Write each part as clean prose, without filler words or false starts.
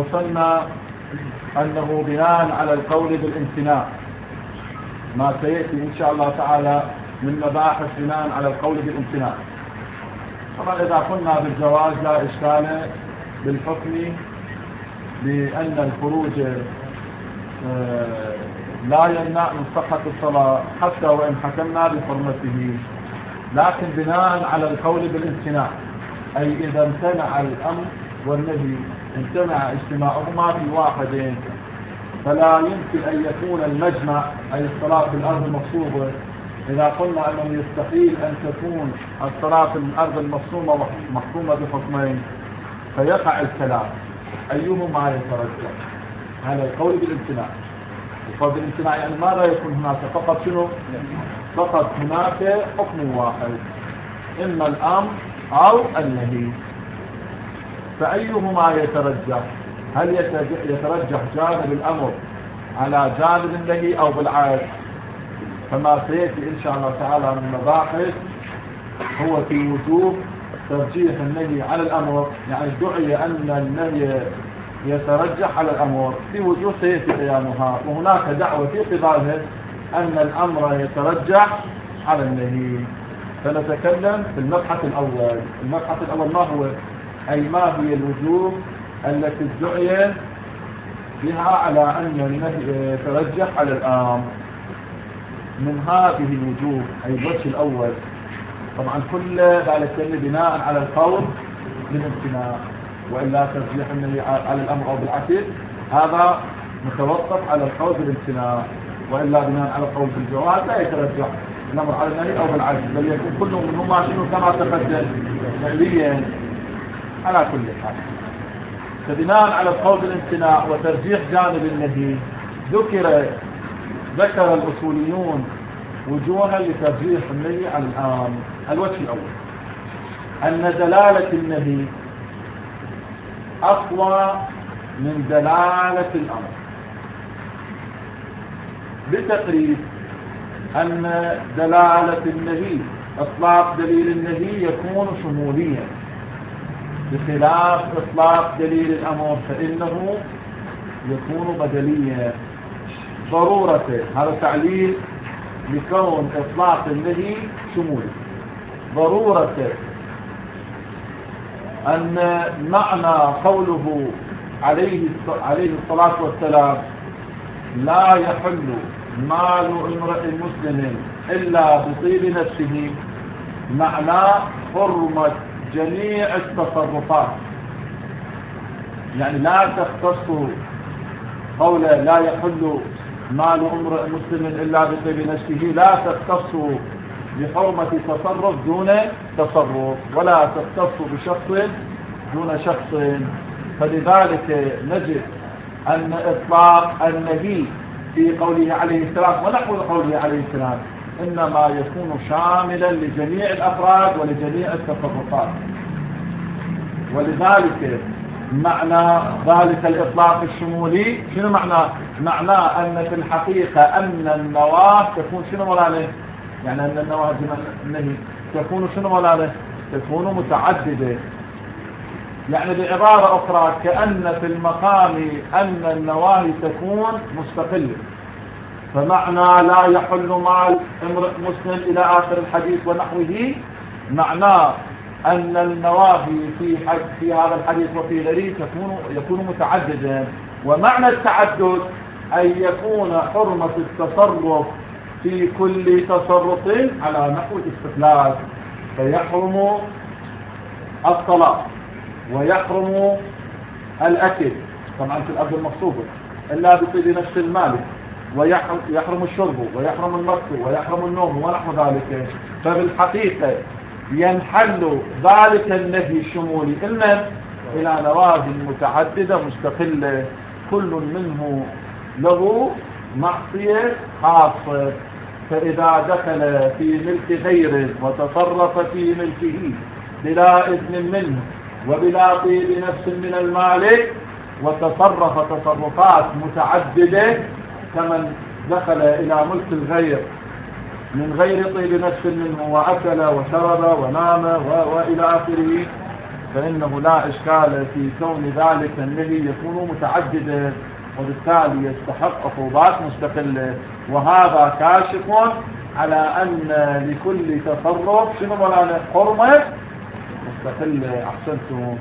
وصلنا أنه بناء على القول بالامتناع، ما سيأتي إن شاء الله تعالى من مباحث بناء على القول بالامتناع. طبعا إذا قلنا بالجواز لا إشكال بالحكم بأن الخروج لا يمنع من صحة الصلاة حتى وإن حكمنا بحرمته، لكن بناء على القول بالامتناع، أي إذا امتنع الأمر والنهي امتنع اجتماعهما في واحد، فلا يمكن أن يكون المجمع أي الصلاة في الأرض المغصوبة. إذا قلنا أنه يستحيل أن تكون الصلاة في الأرض المغصوبة محكومة بحكمين، فيقع الكلام أيهما يترجح؟ هذا القول بالامتناع. القول بالامتناع يعني ماذا يكون هناك؟ فقط شنو؟ فقط هناك حكم واحد، إما الأمر أو النهي، فأيهما يترجح؟ هل يترجح جانب الأمر على جانب النهي أو بالعكس؟ فما سيأتي إن شاء الله تعالى من مباحث هو في وجوب ترجيح النهي على الأمر، يعني ادعي أن النهي يترجح على الأمر في وجوه سيأتي بيانها، وهناك دعوة في قبالها أن الأمر يترجح على النهي. فنتكلم في المبحث الأول. المبحث الأول ما هو؟ أي ما هي الوجوه التي ادعي بها على أن النهي يترجح على الأمر؟ من هذه الوجوه أي الوجه الأول، طبعا كل ذلك بناء على القول بالامتناع، وإلا ترجيح النهي على الأمر أو بالعكس هذا متوقف على القول بالامتناع، وإلا بناء على القول بالجواز لا يترجح الأمر على النهي أو بالعكس، بل يكون كل منهما شنو كما تقدم فعليا على كل حال. فبناء على القول بالامتناع وترجيح جانب النهي ذكر الأصوليون وجوها لترجيح النهي على الأمر. الوجه الأول أن دلالة النهي أقوى من دلالة الأمر، بتقريب أن دلالة النهي إطلاق دليل النهي يكون شموليا، بخلاف إطلاق دليل الأمر فإنه يكون بدليا. ضرورة هذا تعليل لكون إطلاق النهي شمولي. ضرورة أن معنى قوله عليه الصلاة والسلام لا يحل مال امرئ مسلم إلا بطيب نفسه، معنى حرمة جميع التصرفات، يعني لا تختص قول لا يحل مال امرئ مسلم إلا بطيب نفسه، لا تختص بحرمة تصرف دون تصرف، ولا تختص بشخص دون شخص. فلذلك نجد أن إطلاق النهي في قوله عليه السلام ونحو قوله عليه السلام إنما يكون شاملا لجميع الأفراد ولجميع التصرفات. ولذلك معنى ذلك الإطلاق الشمولي شنو معناه؟ معناه أن في الحقيقة أن النواة تكون شنو مولانا؟ يعني أن النواة النهي تكون شنو مولانا؟ تكون متعددة. يعني بعبارة أخرى كأن في المقام أن النواهي تكون مستقلة، فمعنى لا يحل مال امرئ مسلم إلى آخر الحديث ونحوه معناه أن النواهي في هذا الحديث وفي غيره يكون متعددا. ومعنى التعدد أن يكون حرمة التصرف في كل تصرف على نحو الاستقلال، فيحرم الصلاة ويحرم الأكل طبعا في الأرض المغصوبة إلا بطيب نفس المالك، ويحرم الشرب ويحرم المكس ويحرم النوم ونحو ذلك. فبالحقيقة ينحل ذلك النهي الشمولي إما إلى نواهي متعددة مستقلة كل منه له معصية خاصة، فإذا دخل في ملك غيره وتصرف في ملكه بلا إذن منه وبلا طيب نفس من المالك وتصرف تصرفات متعددة كمن دخل إلى ملك الغير من غير طيب نفس منه وأكل وشرب ونام وإلى آخره، فإنه لا إشكال في كون ذلك النهي يكون متعددا، وبالتالي يستحق عقوبات مستقلة. وهذا كاشف على أن لكل تصرف شنو مولانا حرمة مستقلة. أحسنتم.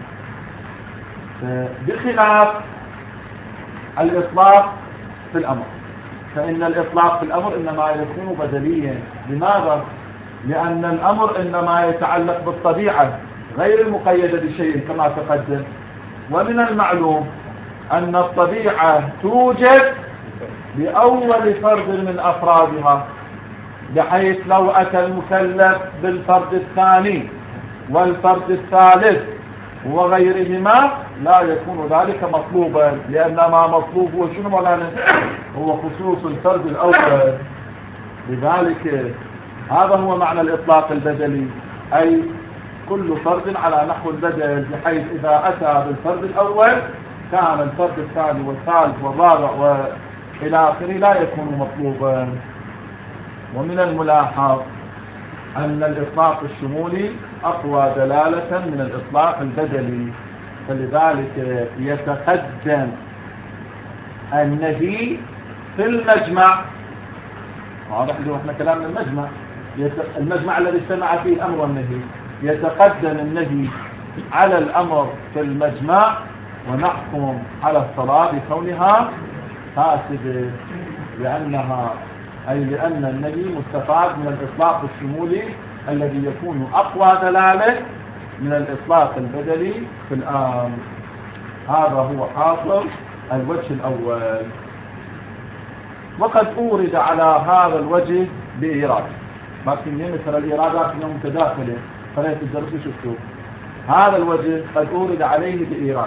بخلاف الإطلاق في الأمر، فإن الإطلاق في الأمر إنما يكون بدليا. لماذا؟ لأن الأمر إنما يتعلق بالطبيعة غير المقيدة بشيء كما تقدم. ومن المعلوم أن الطبيعة توجد بأول فرد من أفرادها، بحيث لو أتى المكلف بالفرد الثاني والفرد الثالث وغيرهما لا يكون ذلك مطلوبا، لأن ما مطلوب هو شنو مولانا؟ هو خصوص الفرد الأول. لذلك هذا هو معنى الإطلاق البدلي، أي كل فرد على نحو البدل، بحيث إذا أتى بالفرد الأول كان الفرد الثاني والثالث والرابع وإلى آخره لا يكون مطلوبا. ومن الملاحظ أن الإطلاق الشمولي أقوى دلالة من الإطلاق البدلي، فلذلك يتقدم النهي في المجمع. واضح له احنا كلامنا المجمع الذي اجتمع فيه الأمر والنهي، يتقدم النهي على الأمر في المجمع، ونحكم على الصلاة بكونها فاسدة، لأن النهي مستفاد من الإطلاق الشمولي الذي يكون أقوى دلالة من الإطلاق البدلي في الآن. هذا هو حاصل الوجه الأول. وقد أورد على هذا الوجه بإيراد، لكن مثل الإيرادات اليوم متداخلة فلا تدرسوا شفتوا. هذا الوجه قد أورد عليه بإيراد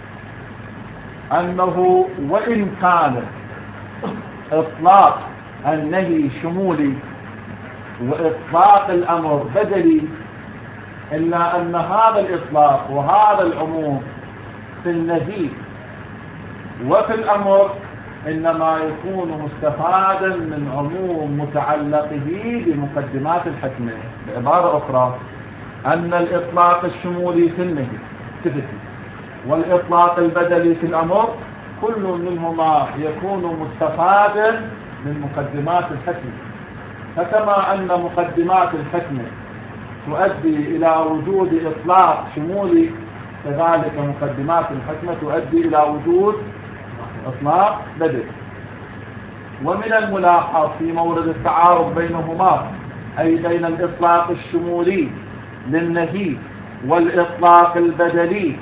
أنه وإن كان إطلاق النهي شمولي وإطلاق الأمر بدلي، إلا أن هذا الإطلاق وهذا العموم في النهي وفي الأمر إنما يكون مستفادا من عموم متعلقه بمقدمات الحكمة. بعبارة أخرى، أن الإطلاق الشمولي في النهي والإطلاق البدلي في الأمر كل منهما يكون مستفادا من مقدمات الحكمة. فكما أن مقدمات الحكمة تؤدي إلى وجود إطلاق شمولي، كذلك مقدمات الحكمة تؤدي إلى وجود إطلاق بدلي. ومن الملاحظ في مورد التعارض بينهما، أي بين الإطلاق الشمولي للنهي والإطلاق البدلي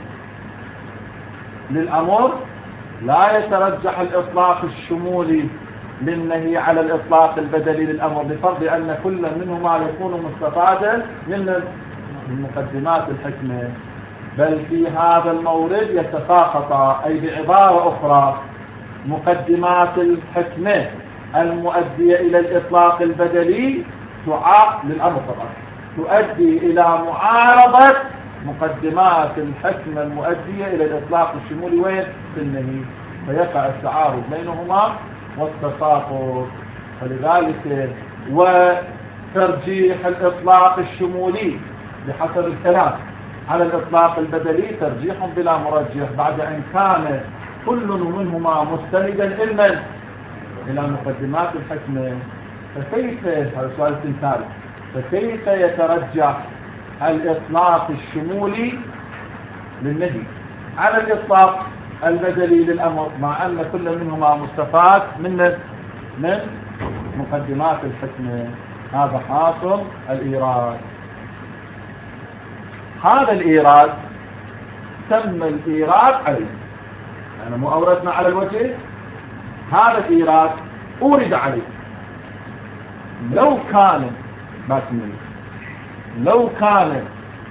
للأمر، لا يترجح الإطلاق الشمولي للنهي على الإطلاق البدلي للأمر، بفرض أن كل منهما يكون مستفادا من مقدمات الحكمة، بل في هذا المورد يتساقطا. أي بعبارة أخرى، مقدمات الحكمة المؤدية إلى الإطلاق البدلي للأمر طبعا تؤدي إلى معارضة مقدمات الحكمة المؤدية إلى الإطلاق الشمولي وين؟ في النهي، فيقع التعارض بينهما والتساقط. فلذلك وترجيح الإطلاق الشمولي بحسب الكلام على الإطلاق البدلي ترجيح بلا مرجح، بعد أن كان كل منهما مستندا إلى مقدمات الحكمة. فكيف، هذا سؤال استنكاري، فكيف يترجح الإطلاق الشمولي للنهي على الإطلاق البدلي للأمر، مع أن كل منهما مستفاد من مقدمات الحكمة؟ هذا حاصل الإيراد. هذا الإيراد تم الإيراد عليه، يعني مو أوردنا على الوجه، هذا الإيراد أورد عليه. لو كان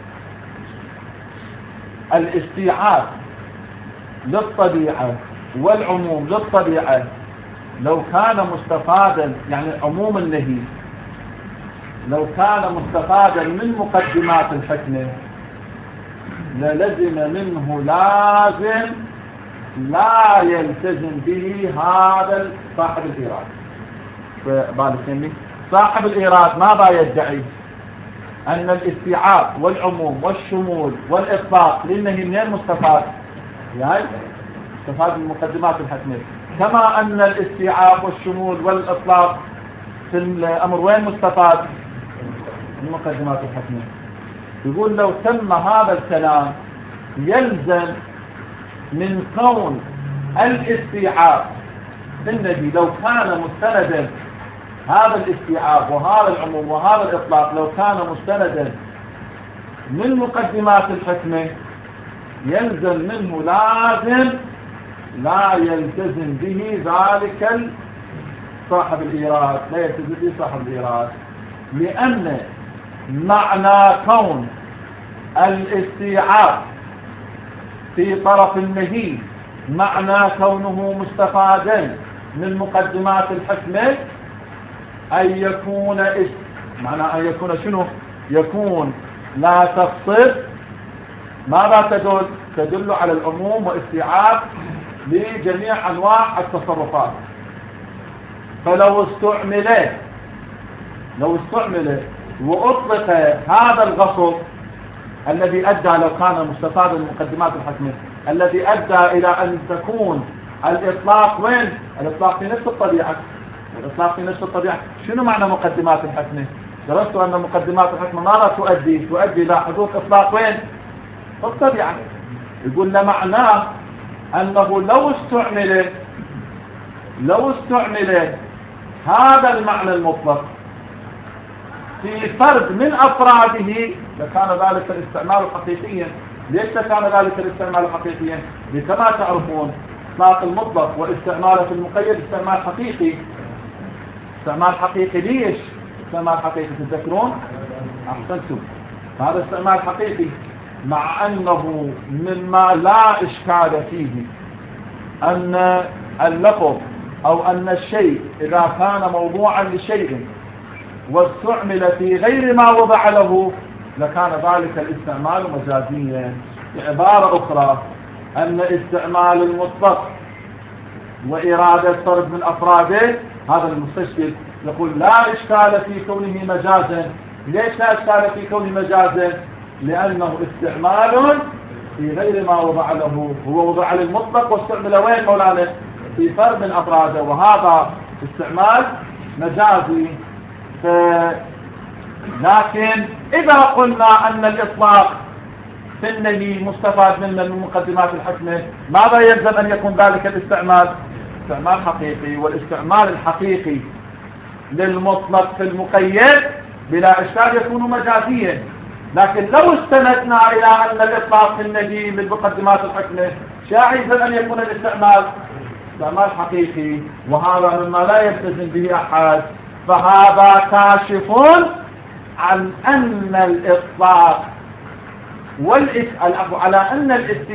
الاستيعاب للطبيعة والعموم للطبيعة لو كان مستفادا، يعني عموم النهي لو كان مستفادا من مقدمات الحكمة للزم منه لازم لا يلتزم به هذا صاحب الإيراد. فبالك صاحب الإيراد ماذا يدعي؟ أن الاستيعاب والعموم والشمول والإطلاق لأنه منين مستفاد؟ يعني مستفاد من المقدمات الحتمية، كما أن الاستيعاب والشمول والإطلاق في الأمر وين مستفاد؟ من المقدمات الحتمية. يقول لو تم هذا الكلام يلزم من كون الاستيعاب الذي لو كان مستندا، هذا الاستيعاب وهذا العموم وهذا الإطلاق لو كان مستندا من مقدمات الحكمة يلزم منه لازم لا يلتزم به ذلك صاحب الإيراد، لا يلتزم به صاحب الإيراد، لأن معنى كون الاستيعاب في طرف النهي معنى كونه مستفادا من مقدمات الحكمة أن يكون معنى أن يكون شنو؟ يكون لا تقصد. ماذا تدل؟ تدل على العموم واستيعاب لجميع أنواع التصرفات. فلو استعمل وأطلق هذا الغصب الذي أدى لو كان مستفادا من مقدمات الحكمة الذي أدى إلى أن تكون الإطلاق وين؟ الإطلاق في نفس الطبيعة. الإطلاق في نفس الطبيعة. شنو معنى مقدمات الحكمة؟ درست أن مقدمات الحكمة ماذا تؤدي؟ تؤدي إلى حدوث إطلاق وين؟ في الطبيعة. يقول لمعناه أنه لو استعمل هذا المعنى المطلق في فرد من أفراده لكان ذلك الاستعمال حقيقيا. ليش كان ذلك الاستعمال حقيقيا؟ كما تعرفون إطلاق المطلق واستعماله في المقيد استعمال حقيقي. استعمال حقيقي. ليش استعمال حقيقي؟ تذكرون؟ أحسنتم. هذا استعمال حقيقي مع أنه مما لا إشكال فيه أن اللفظ أو أن الشيء إذا كان موضوعا لشيء واستعمل في غير ما وضع له لكان ذلك الاستعمال مجازيا. بعبارة أخرى أن استعمال المطلق وإرادة فرد من أفراده هذا المستشكل يقول لا إشكال في كونه مجازا. ليش لا إشكال في كونه مجازا؟ لأنه استعمال في غير ما وضع له. هو وضع للمطلق واستعمل وين مولانا؟ في فرد من أفراده، وهذا استعمال مجازي. لكن إذا قلنا أن الإطلاق في النهي مستفاد منه من مقدمات الحكمة ماذا يلزم أن يكون ذلك الاستعمال؟ استعمال حقيقي. والاستعمال الحقيقي للمطلق في المقيد بلا إشكال يكون مجازيا. لكن لو استندنا إلى أن الإطلاق في النهي من مقدمات الحكمة شاعر أن يكون الاستعمال استعمال حقيقي، وهذا مما لا يلتزم به أحد. فهذا كاشف عن أن الإطلاق على أن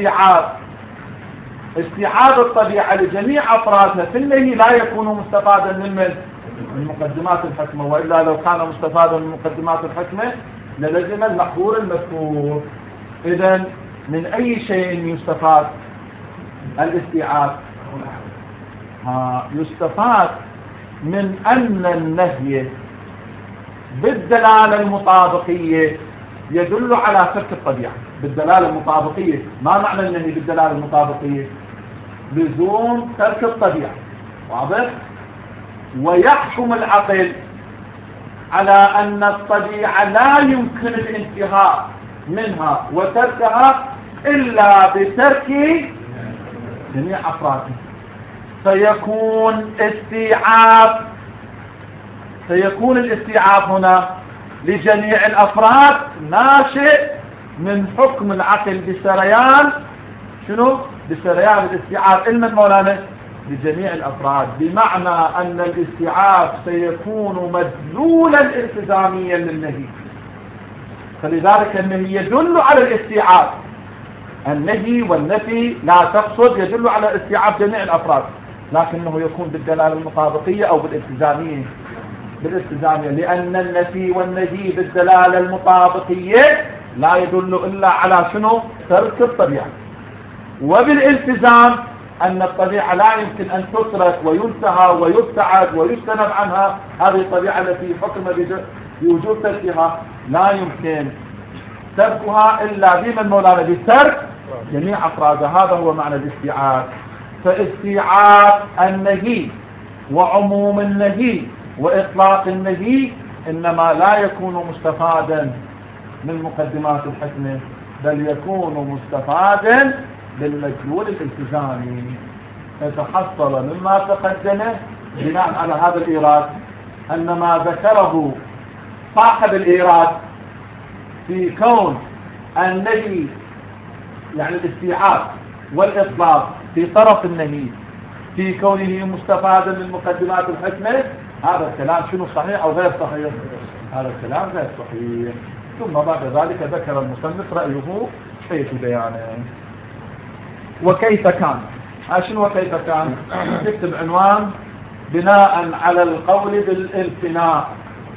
استيعاب الطبيعة لجميع أفرادها في النهي لا يكون مستفادا من مقدمات الحكمة، وإلا لو كان مستفادا من مقدمات الحكمة للزم المحظور المذكور. إذن من أي شيء يستفاد الاستيعاب؟ يستفاد من أن النهي بالدلالة المطابقية يدل على ترك الطبيعة. بالدلالة المطابقية، ما معنى النهي بالدلالة المطابقية؟ لزوم ترك الطبيعة. واضح؟ ويحكم العقل على أن الطبيعة لا يمكن الانتهاء منها وتركها إلا بترك جميع أفرادها. فيكون الاستيعاب هنا لجميع الأفراد ناشئ من حكم العقل بسريان شنو؟ بسريان الاستيعاب علما مولانا لجميع الأفراد، بمعنى أن الاستيعاب سيكون مدلولا التزاميا للنهي. فلذلك النهي يدل على الاستيعاب. النهي والنفي لا تقصد يدل على استيعاب جميع الأفراد، لكنه يكون بالدلالة المطابقية أو بالالتزامية. لأن النفي والنهي بالدلالة المطابقية لا يدل إلا على شنو؟ ترك الطبيعة. وبالالتزام أن الطبيعة لا يمكن أن تترك وينتهى ويبتعد ويجتنب عنها. هذه الطبيعة التي بوجود تركها لا يمكن تركها إلا بمن مولانا بترك جميع أفرادها. هذا هو معنى الاستيعاب. فاستيعاب النهي وعموم النهي وإطلاق النهي إنما لا يكون مستفادا من مقدمات الحكمة، بل يكون مستفادا بالمدلول الالتزامي. فتحصل مما تقدم بناء على هذا الإيراد أن ما ذكره صاحب الإيراد في كون النهي يعني الاستيعاب والإطلاق في طرف النهي في كونه مستفادا من مقدمات الحكمة، هذا الكلام شنو صحيح أو غير صحيح؟ هذا الكلام غير صحيح. ثم بعد ذلك ذكر المصنف رأيه حيث بيانه. وكيف كان؟ شنو وكيف كان؟ تكتب عنوان بناء على القول بالامتناع.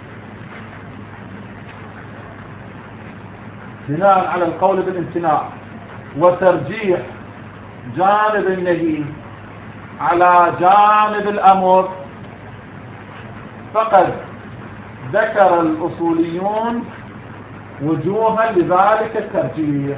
بناء على القول بالامتناع وترجيح جانب النهي على جانب الأمر، فقد ذكر الأصوليون وجوها لذلك الترجيح.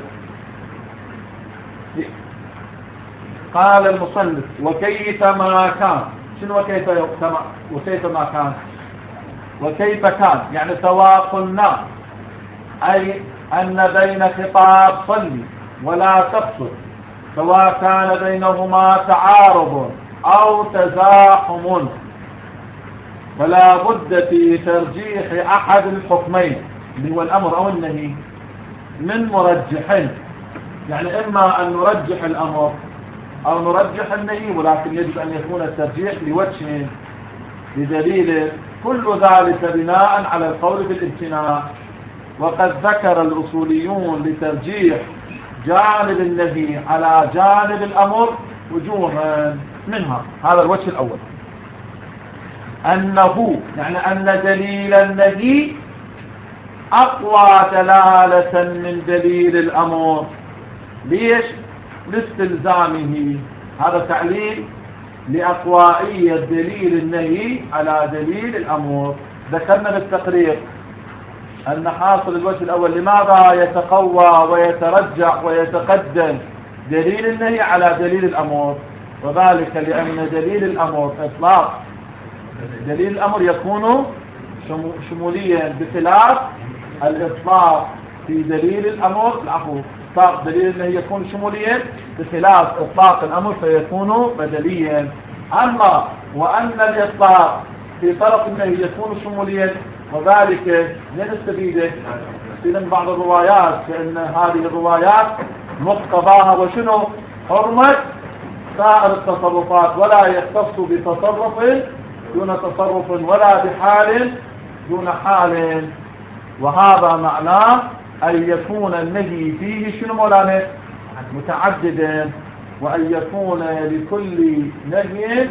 قال المصنف وكيف ما كان. شنو وكيف ما كان؟ وكيف كان يعني سواء قلنا أي أن بين خطاب صلي ولا تقصر سواء كان بينهما تعارض أو تزاحم، فلا بد في ترجيح أحد الحكمين اللي هو الأمر أو النهي من مرجح. يعني إما أن نرجح الأمر أو نرجح النهي، ولكن يجب أن يكون الترجيح لوجه بدليل، كل ذلك بناء على القول بالامتناع. وقد ذكر الأصوليون لترجيح جانب النهي على جانب الأمر وجوها، منها هذا الوجه الأول أنه يعني أن دليل النهي أقوى دلالة من دليل الأمر. ليش؟ لاستلزامه. هذا تعليل لأقوائية دليل النهي على دليل الأمر. ذكرنا بالتقرير أن حاصل الوجه الأول لماذا يتقوى ويترجح ويتقدم دليل النهي على دليل الأمر، وذلك لأن دليل الأمر إطلاق دليل الأمر يكون شموليا بخلاف الإطلاق في دليل الأمر. إطلاق دليل النهي يكون شموليا بخلاف إطلاق الأمر فيكون بدليا. أما وأن الإطلاق في طرف النهي يكون شموليا، وذلك نستفيد من بعض الروايات فإن هذه الروايات مقتضاها وشنو؟ حرمة سائر التصرفات، ولا يختص بتصرف دون تصرف ولا بحال دون حال. وهذا معناه أن يكون النهي فيه شنو مولانا؟ متعددا، وأن يكون لكل نهي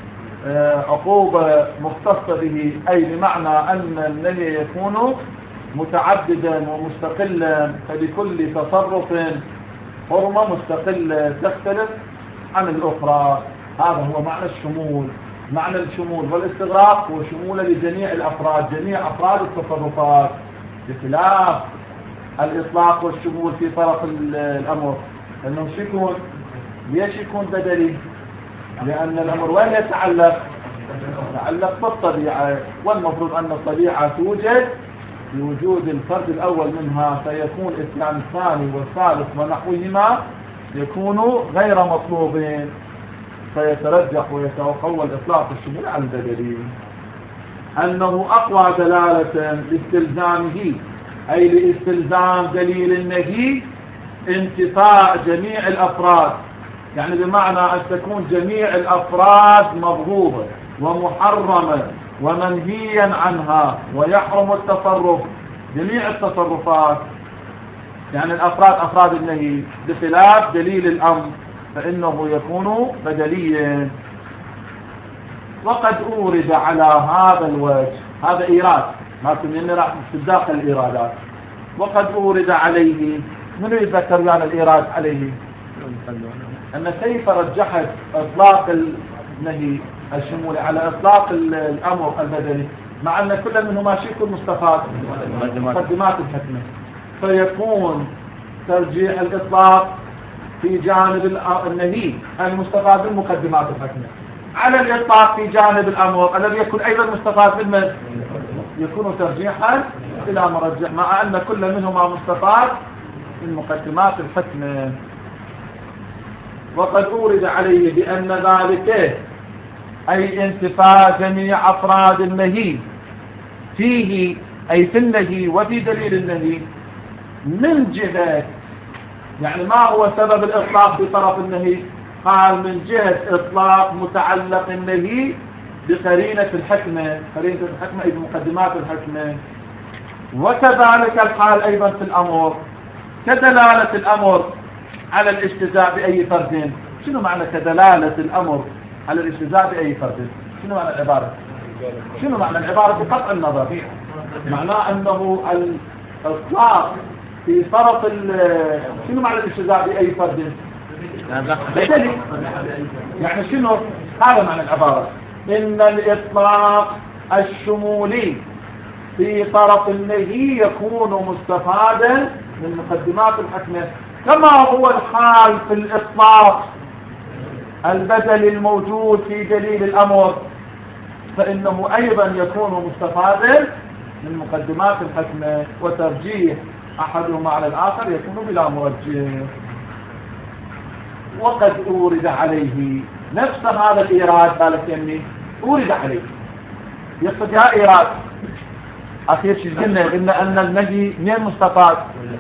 عقوبة مختصة به، أي بمعنى أن النهي يكون متعددا ومستقلا، فلكل تصرف حرمة مستقلة تختلف عن الأخرى. هذا هو معنى الشمول. معنى الشمول والاستغراق هو شمول لجميع الأفراد، جميع أفراد التصرفات، بخلاف الإطلاق والشمول في طرف الأمر. أنه يكون ليش يكون بدلي؟ لأن الأمر وين يتعلق؟ يتعلق بالطبيعة، والمفروض أن الطبيعة توجد بوجود الفرد الأول منها، فيكون الاثنان الثاني والثالث ونحوهما يكون غير مطلوبين، فيترجح ويتقوى الإطلاق الشمول على البدلي. أنه أقوى دلالة لاستلزامه، أي لاستلزام دليل النهي انتفاء جميع الأفراد، يعني بمعنى أن تكون جميع الأفراد مبغوضة ومحرمة ومنهيا عنها، ويحرم التصرف جميع التصرفات، يعني الأفراد أفراد النهي، بخلاف دليل الأمر فإنه يكون بدليا. وقد أورد على هذا الوجه، هذا إيراد ما كنا راح في داخل الإيرادات، وقد أورد عليه. من يذكر لنا الإيراد عليه؟ أن كيف رجحت إطلاق النهي الشمولي على إطلاق الأمر البدني؟ مع أن كل منهما شيء يكون مستفاد مقدمات الحكمة، فيكون ترجيح الإطلاق في جانب النهي المستفاد من مقدمات الحكمة على الإطلاق في جانب الأمر الذي يكون أيضا مستفاد من يكون ترجيحا إلى مرجح، مع أن كل منهما مستفاد من مقدمات الحكمة. وقد أورد عليه بأن ذلك أي انتفاء جميع أفراد النهي فيه، أي في النهي وفي دليل النهي، من جهة يعني ما هو سبب الإطلاق في طرف النهي؟ قال من جهة إطلاق متعلق النهي بقرينة الحكمة، قرينة الحكمة أي بمقدمات الحكمة. وكذلك الحال أيضا في الأمر، كدلالة الأمر على الاجتزاء بأي فرد. شنو معنى كدلالة الأمر على الاجتزاء بأي فرد؟ شنو معنى العبارة؟ شنو معنى العبارة بقطع النظر؟ معناه أنه الإطلاق في طرف شنو معنى الاجتزاء بأي فرد؟ يعني شنو هذا معنى العبارة؟ إن الإطلاق الشمولي في طرف النهي يكون مستفادا من مقدمات الحكمة، كما هو الحال في الإطلاق البدل الموجود في دليل الأمر، فإنه أيضا يكون مستفادا من مقدمات الحكمة، وترجيح أحدهما على الآخر يكون بلا مرجح. وقد أورد عليه نفس هذا الإيراد، قالت يمي أورد عليه يقصد يا إيراد أخير شيء قلنا أن النهي من مستفاد.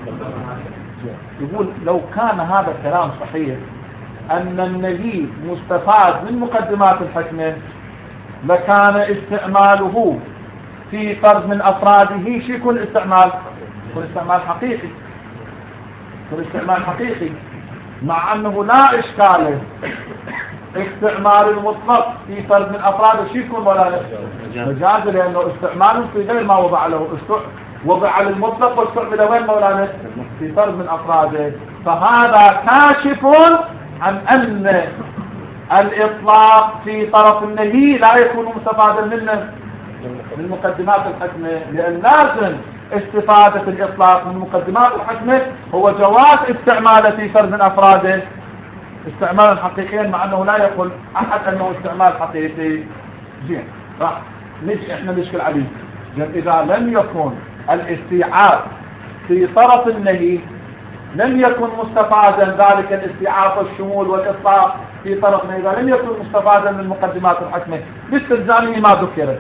يقول لو كان هذا الكلام صحيح أن النهي مستفاد من مقدمات الحكمة لكان استعماله في فرد من أفراده شيء يكون استعمال حقيقي، يكون استعمال حقيقي، مع أنه لا إشكال استعمال المطلق في فرد من أفراده شيء يكون ولا مجاز، لأنه استعماله في غير ما وضع له، وضع للمطلق واستعمل وين مولانا في فرد من أفراده. فهذا كاشف عن أن الإطلاق في طرف النهي لا يكون مستفادا منه من مقدمات الحكمة، لأن لازم استفادة الإطلاق من مقدمات الحكمة هو جواز استعماله في فرد من أفراده استعمالا حقيقيا، مع أنه لا يقول أحد أنه استعمال حقيقي. زين راح احنا نشكل عليه. إذا لم يكن الاستيعاب في طرف النهي لم يكن مستفادا، ذلك الاستيعاب والشمول والإطلاق في طرف النهي إذا لم يكن مستفادا من مقدمات الحكمة باستلزامه ما ذكرت.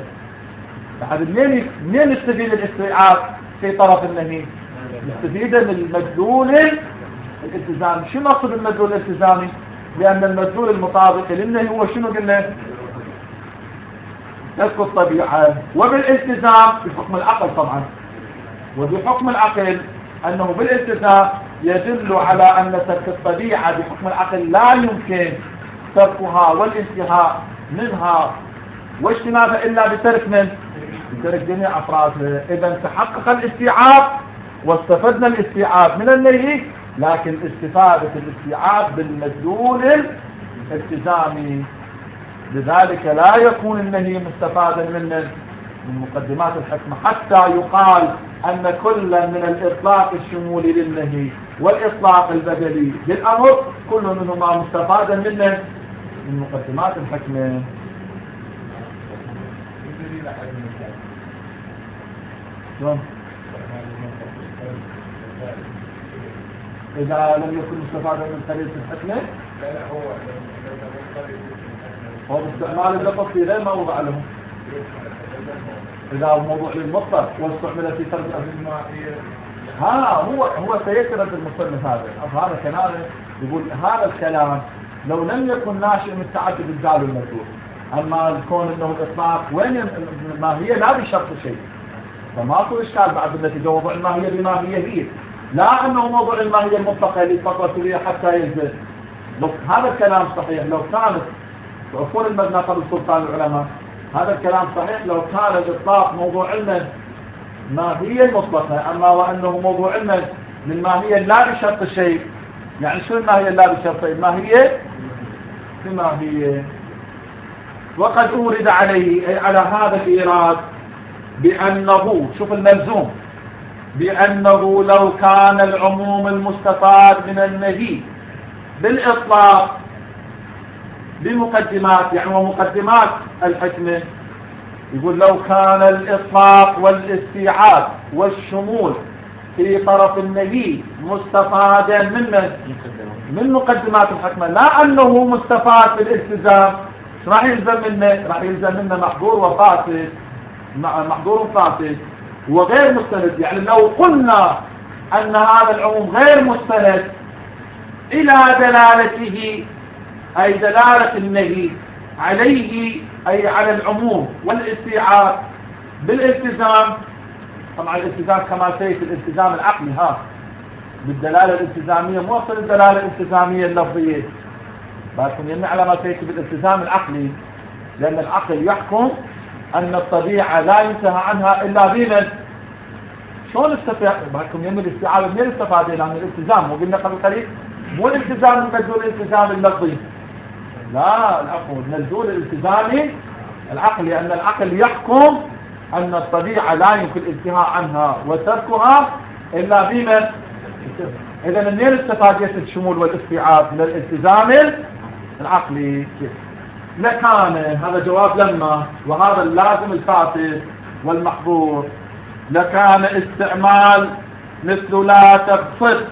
منين يستفيد الاستيعاب في طرف النهي؟ يستفيد من المدلول الالتزامي. شو نقصد المدلول الالتزامي؟ لأن المدلول المطابق للنهي هو شنو قلنا؟ ترك الطبيعة، وبالالتزام بحكم العقل طبعا، وبحكم العقل أنه بالالتزام يدل على أن ترك الطبيعة بحكم العقل لا يمكن تركها والانتهاء منها واجتنابها إلا بترك جميع أفرادها. إذا تحقق الاستيعاب واستفدنا الاستيعاب من النهي، لكن استفادة الاستيعاب بالمدلول الالتزامي، لذلك لا يكون النهي مستفادا من مقدمات الحكمة، حتى يقال أن كل من الإطلاق الشمولي للنهي والإطلاق البدلي للأمر كل منهما مستفادا منه من مقدمات الحكمة. إذا لم يكن مستفادا من قرينة الحكمة هو باستعمال اللفظ في غير ما وضع له. إذا موضوع للمطلق واستعمل في فرد هو سيكرر المصنف هذا كلامه. يقول هذا الكلام لو لم يكن ناشئ من تعدد الدال والمدلول، أما الكون أنه الإطلاق وين الماهية لا بشرط شيء، فماكو إشكال بعد النتيجة وضع الماهية بماهية هي، لا أنه موضوع الماهية المطلقة اللي فقط بها حتى ينزل. هذا الكلام صحيح لو كانت تعرفون المبنى قبل سلطان العلماء، هذا الكلام صحيح لو كان الإطلاق موضوع علما ماهية مطلقة، أما وأنه موضوع علما من ماهية لا بشرط شيء. يعني شو الماهية لا بشرط شيء؟ ماهية بماهية. وقد أورد عليه أي على هذا الإيراد بأنه، شوف الملزوم، بأنه لو كان العموم المستفاد من النهي بالإطلاق بمقدمات، يعني ومقدمات الحكمة، يقول لو كان الإطلاق والاستيعاب والشمول في طرف النهي مستفادا من مقدمات الحكمة، لا أنه مستفاد بالالتزام، راح يلزم منه؟ راح يلزم منه محظور وفاسد، محظور فاسد وغير مستند. يعني لو قلنا أن هذا العموم غير مستند إلى دلالته، أي دلالة النهي عليه، أي على العموم والاستيعاب بالالتزام. طبعا الالتزام كما سيت الالتزام العقلي، بالدلالة الالتزامية، مو أصل الدلالة الالتزامية اللفظية، لكن يمنع على ما سيت بالالتزام العقلي، لأن العقل يحكم أن الطبيعة لا ينتهى عنها إلا بمن؟ شلون استفاد؟ بحكم يم الاستيعاب من الاستفادة، لأن الالتزام مو قلنا قبل قليل مو الالتزام المدلول الالتزام اللفظي، لا، العفو، المدلول الالتزامي العقلي، لأن العقل يحكم أن الطبيعة لا يمكن الانتهاء عنها وتركها إلا بمن؟ إذا منين استفادية الشمول والاستيعاب؟ من الالتزام العقلي. لكان، هذا جواب لما، وهذا اللازم الفاسد والمحظور، لكان استعمال مثل لا تقصد،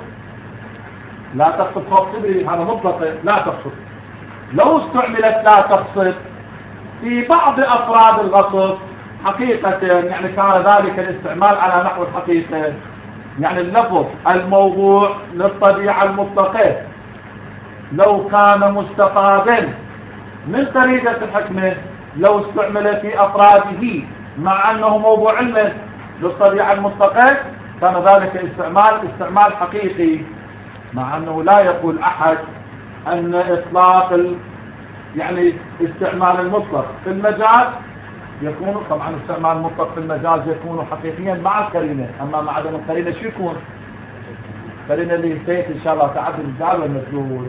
لا تقصد فوق صدري، هذا مطلق لا تقصد، لو استعملت لا تقصد في بعض أفراد الغصب حقيقة، يعني كان ذلك الاستعمال على نحو الحقيقة، يعني اللفظ الموضوع للطبيعة المطلقة لو كان مستفادا من طريقة الحكمة، لو استعمل في أفراده مع أنه موضوع علم للطبيعة المطلقة، كان ذلك استعمال حقيقي، مع أنه لا يقول أحد أن إطلاق يعني استعمال المطلق في المجاز يكون، طبعا استعمال المطلق في المجاز يكون حقيقيا مع القرينة، أما مع عدم القرينة شو يكون؟ القرينة اللي سيت إن شاء الله تعدل الجال والمدلول.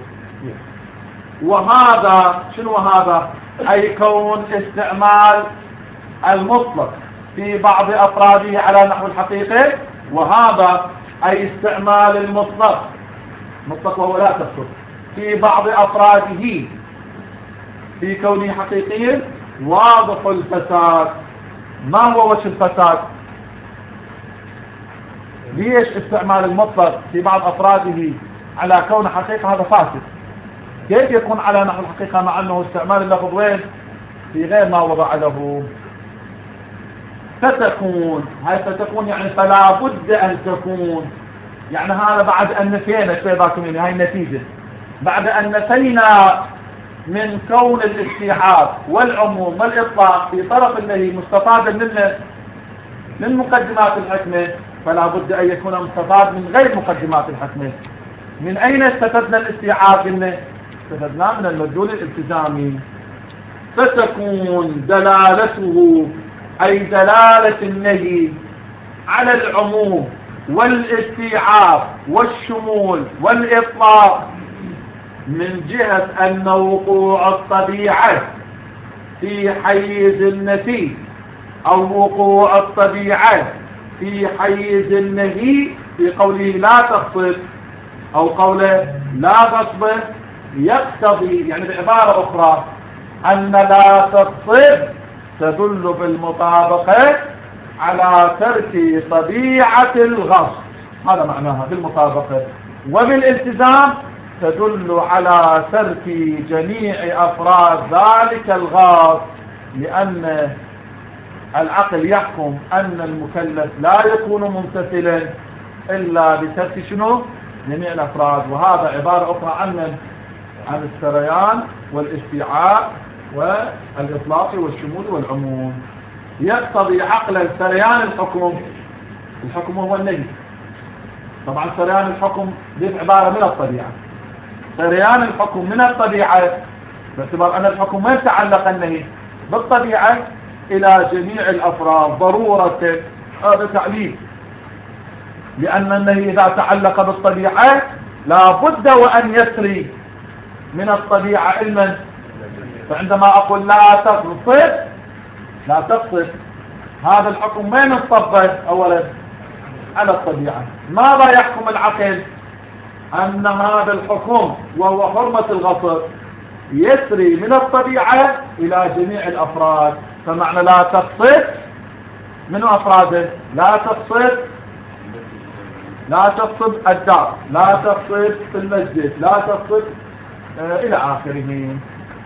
وهذا شنو هذا؟ أي كون استعمال المطلق في بعض أفراده على نحو الحقيقة، وهذا أي استعمال المطلق، مطلق وهو لا تقصد، في بعض أفراده في كونه حقيقيا واضح الفساد. ما هو وجه الفساد؟ ليش استعمال المطلق في بعض أفراده على كون حقيقة هذا فاسد؟ كيف يكون على نحو الحقيقة مع أنه استعمال اللفظ وين؟ في غير ما وضع له. فتكون، هاي فتكون يعني فلا بد أن تكون، يعني هذا بعد أن نفينا شوي ذاكم، هاي النتيجة بعد أن نفينا من كون الاستيعاب والعموم والإطلاق في طرف النهي مستفادا من مقدمات الحكمة، فلا بد أن يكون مستفاد من غير مقدمات الحكمة. من أين استفدنا الاستيعاب؟ استفدنا من المدلول الالتزامي. فتكون دلالته، أي دلالة النهي على العموم والاستيعاب والشمول والإطلاق من جهة أن وقوع الطبيعة في حيز النفي أو وقوع الطبيعة في حيز النهي في قوله لا تقصد أو قوله لا غصب، يقتضي، يعني بعبارة أخرى، أن لا تقصد تدل بالمطابقة على ترك طبيعة الغصب، هذا معناها بالمطابقة، وبالالتزام تدل على ترك جميع أفراد ذلك الغاص، لأن العقل يحكم أن المكلف لا يكون ممتثلا إلا بترك شنو؟ جميع الأفراد. وهذا عبارة أخرى عن السريان والاستيعاب والإطلاق والشمول والعموم. يقتضي عقلا سريان الحكم هو النهي. طبعا سريان الحكم بعبارة من الطبيعة، سريان الحكم من الطبيعة باعتبار أن الحكم ما يتعلق النهي بالطبيعة إلى جميع الأفراد ضرورة، هذا تعليل، لأن النهي إذا تعلق بالطبيعة لا بد وأن يسري من الطبيعة علما. فعندما أقول لا تقصد هذا الحكم وين انطبق؟ أولا على الطبيعة. ماذا يحكم العقل؟ أن هذا الحكم وهو حرمة الغصب يسري من الطبيعة إلى جميع الأفراد. فمعنى لا تقصد من أفراده، لا تقصد الدار، لا تقصد في المسجد، لا تقصد إلى آخره.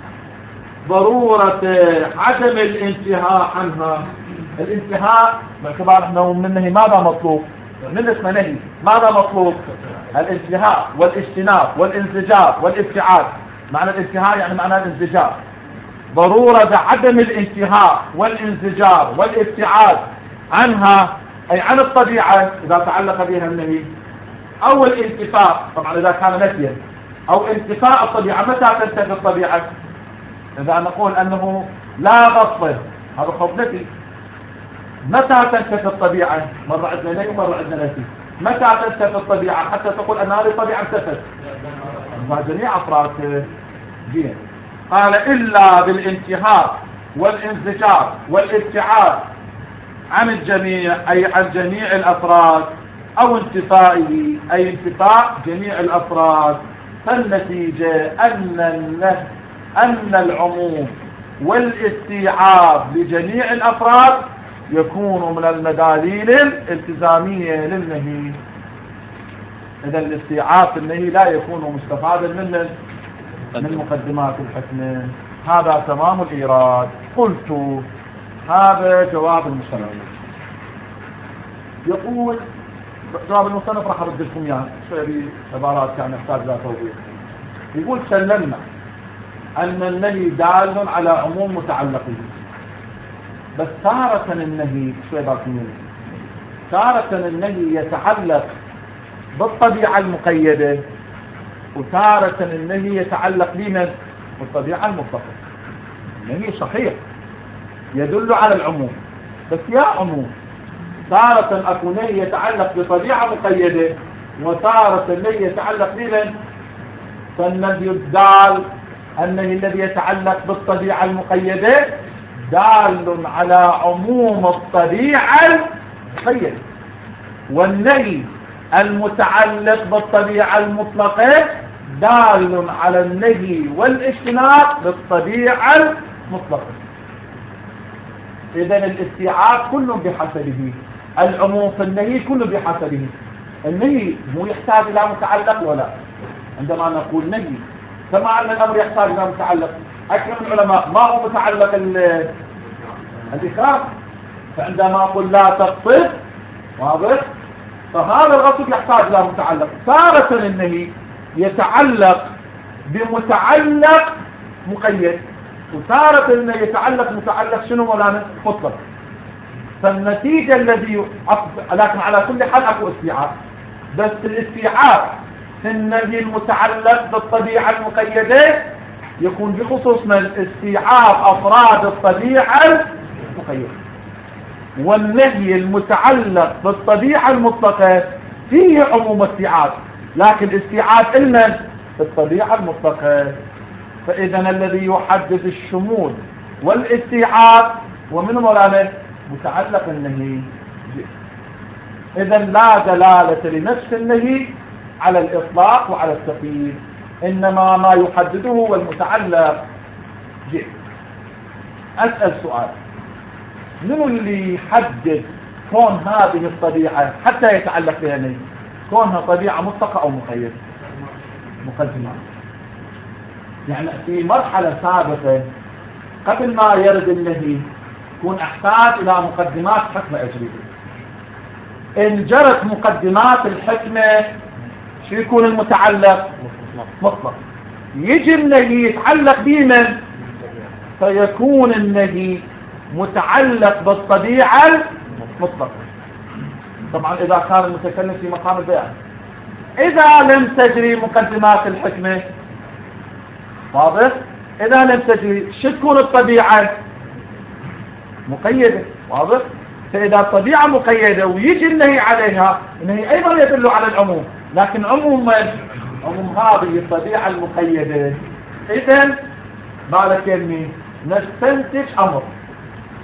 ضرورة عدم الانتهاء عنها. الانتهاء باعتبار أنه من النهي ماذا مطلوب؟ من اسم نهي ماذا مطلوب؟ الانتهاء والاجتناب والانزجار والابتعاد. معنى الانتهاء يعني معنى الانزجار. ضرورة عدم الانتهاء والانزجار والابتعاد عنها أي عن الطبيعة إذا تعلق بها النهي، أو الانتفاء طبعا إذا كان نفيا، أو انتفاء الطبيعة. متى تنتهي الطبيعة؟ إذا نقول أنه لا غصب، هذا خوف نفي. متى تنتهي الطبيعة؟ مرة عندنا نهي ومرة عندنا نفي. متى تنتهي الطبيعة حتى تقول أن هذه الطبيعة انتهت؟ جميع أفراد دين. قال إلا بالانتهاء والانزجار والابتعاد عن الجميع أي عن جميع الأفراد، أو انتفائه أي انتفاء جميع الأفراد. فالنتيجة أن العموم والاستيعاب لجميع الأفراد يكون من المداليل الالتزامية للنهي. إذا الاستيعاب في النهي لا يكون مستفادا من مقدمات الحكمة. هذا تمام الإيراد. قلت هذا جواب المصنف. يقول جواب المصنف راح أرد لكم إياه شوية بعبارات كان يحتاج لها توضيح. يقول سلمنا أن النهي دال على عموم متعلقه، بس تارة النهي شوية باكمين، تارة النهي يتعلق بالطبيعة المقيدة، وتارة النهي يتعلق بمن؟ بالطبيعة المطلقة. النهي صحيح يدل على العموم، بس يا عموم تارة أكو نهي يتعلق بطبيعة مقيدة، وتارة النهي يتعلق بمن؟ فالنهي الدال، النهي الذي يتعلق بالطبيعة المقيدة دال على عموم الطبيعة المقيدة، والنهي المتعلق بالطبيعة المطلقة دال على النهي والاجتناب بالطبيعة المطلقة. إذن الاستيعاب كل بحسبه، العموم في النهي كل بحسبه. النهي مو يحتاج إلى متعلق ولا، عندما نقول نهي كما أن الأمر يحتاج إلى متعلق. أكثر من العلماء ما هو متعلق الإكراه، فعندما أقول لا تقصد واضح، فهذا الغصب يحتاج إلى متعلق. تارة النهي يتعلق بمتعلق مقيد، وتارة النهي يتعلق متعلق شنو مولانا؟ مطلق. فالنتيجة الذي لكن على كل حال أكو استيعاب، بس الاستيعاب في النهي المتعلق بالطبيعة المقيدة يكون بخصوص من استيعاب أفراد الطبيعة المقيدة، والنهي المتعلق بالطبيعة المطلقة فيه عموم استيعاب، لكن استيعاب إلنا بالطبيعة المطلقة. فإذا الذي يحدد الشمول والاستيعاب ومن مولانا متعلق النهي. إذا لا دلالة لنفس النهي على الإطلاق وعلى التقييد، إنما ما يحدده هو المتعلق. أسأل سؤال، من اللي يحدد كون هذه الطبيعة حتى يتعلق بها النهي كونها طبيعة مطلقة أو مقيدة؟ مقدمات. يعني في مرحلة سابقة قبل ما يرد النهي يكون أحتاج إلى مقدمات حكمة أجرية. إن جرت مقدمات الحكمة شو يكون المتعلق؟ مطلق. يجي النهي يتعلق بمن؟ فيكون النهي متعلق بالطبيعة المطلقة. طبعا إذا كان المتكلم في مقام البيان. إذا لم تجري مقدمات الحكمة واضح؟ إذا لم تجري شو تكون الطبيعة؟ مقيدة. واضح؟ فإذا الطبيعة مقيدة ويجي النهي عليها، النهي أيضا يدل على العموم، لكن عموم هذه الطبيعة المقيدة. إذن بالك يمي نستنتج أمر،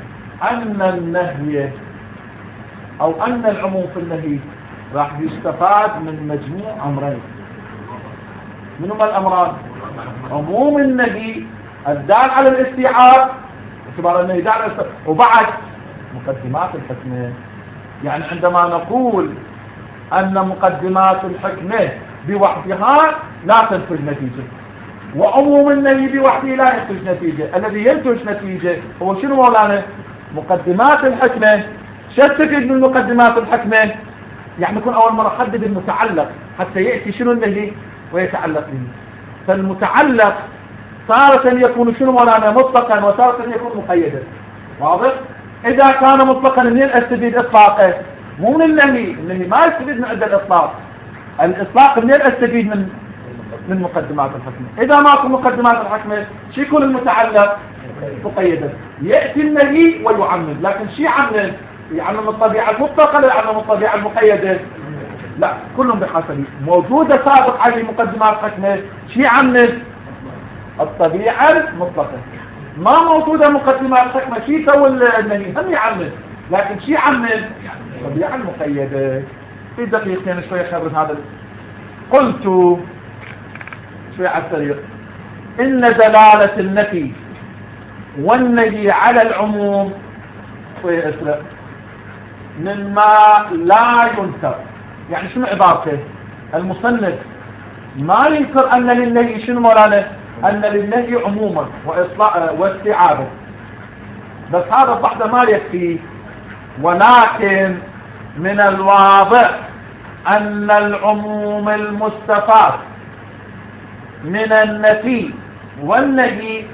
أن النهي أو أن العموم في النهي راح يستفاد من مجموع أمرين. من هما الأمران؟ عموم النهي الدال على الاستيعاب، باعتبار النهي دال على الاستيعاب، وبعد مقدمات الحكمة. يعني عندما نقول أن مقدمات الحكمة بوحدها لا تنتج نتيجة، وعموم النهي بوحده لا ينتج نتيجة، الذي ينتج نتيجة هو شنو مولانا؟ مقدمات الحكمة. شو تفيد من مقدمات الحكمة؟ يعني نكون أول مرة حدد المتعلق حتى يأتي شنو النهي ويتعلق به. فالمتعلق تارة يكون شنو مولانا؟ مطلقا، وتارة يكون مقيدا. واضح؟ إذا كان مطلقا منين استفيد إطلاقه؟ مو من النهي، النهي ما يستفيد من عند الإطلاق. الإطلاق منين استفيد؟ من مقدمات الحكمة. إذا ماكو مقدمات الحكمة شو يكون المتعلق؟ مقيدا. يأتي النهي ويعمم، لكن شو يعمم؟ يعمم الطبيعة المطلقة ولا يعمم الطبيعة المقيدة؟ لا، كلهم بحسب. موجودة سابق عليه مقدمات الحكمة، شو يعمم؟ الطبيعة المطلقة. ما موجودة مقدمات الحكمة، شو يسوي النهي؟ هم يعمم، لكن شو يعمم؟ الطبيعة المقيدة. في دقيقتين شوي خبر هذا. قلت شوي على السريع إن دلالة النفي والنهي على العموم شوي أسرع مما لا ينكر. يعني شنو عبارته؟ المصنف ما ينكر أن للنهي شنو مولانا؟ أن للنهي عموما واستيعابا، بس هذا الضحضة ما يكفي. ولكن من الواضح أن العموم المستفاد من النفي والنهي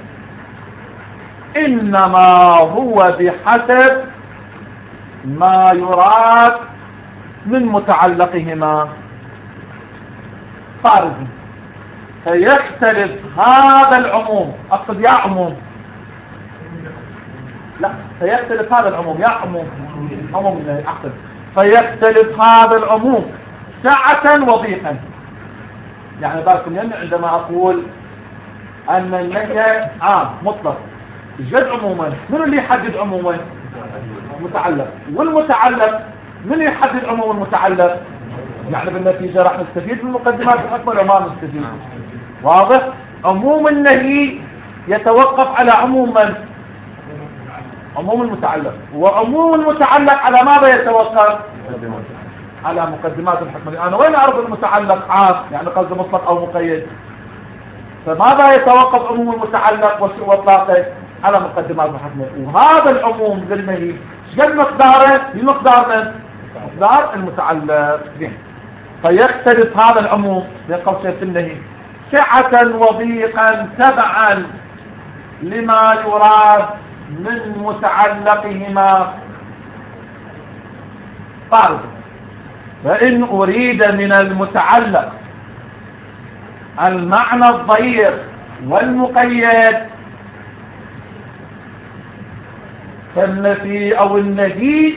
إنما هو بحسب ما يراد من متعلقهما. فارغ. فيختلف هذا العموم، أقصد يا عموم، لا، فيختلف هذا العموم يا عموم، عموم النهي أقصد. فيختلف هذا العموم سعة وضيقا. يعني بالكم يعني عندما أقول أن النهي عام مطلق جد عموما، من اللي يحدد عموما؟ متعلق. والمتعلق من يحدد عموم المتعلق؟ يعني بالنتيجة راح نستفيد من مقدمات الحكمة ولا ما نستفيد؟ واضح؟ عموم النهي يتوقف على عموم من؟ عموم المتعلق. وعموم المتعلق على ماذا يتوقف؟ على مقدمات الحكمة. أنا وين أعرف المتعلق عام؟ يعني قصد مطلق أو مقيد. فماذا يتوقف عموم المتعلق وإطلاقه؟ على مقدمات الحكمة. وهذا العموم للنهي شقد مقداره؟ بمقدار من؟ مقدار المتعلق به. فيختلف هذا العموم بين قوسين في النهي سعة وضيقا تبعا لما يراد من متعلقهما. قال فإن أريد من المتعلق المعنى الضيق والمقيد فالنفي أو النهي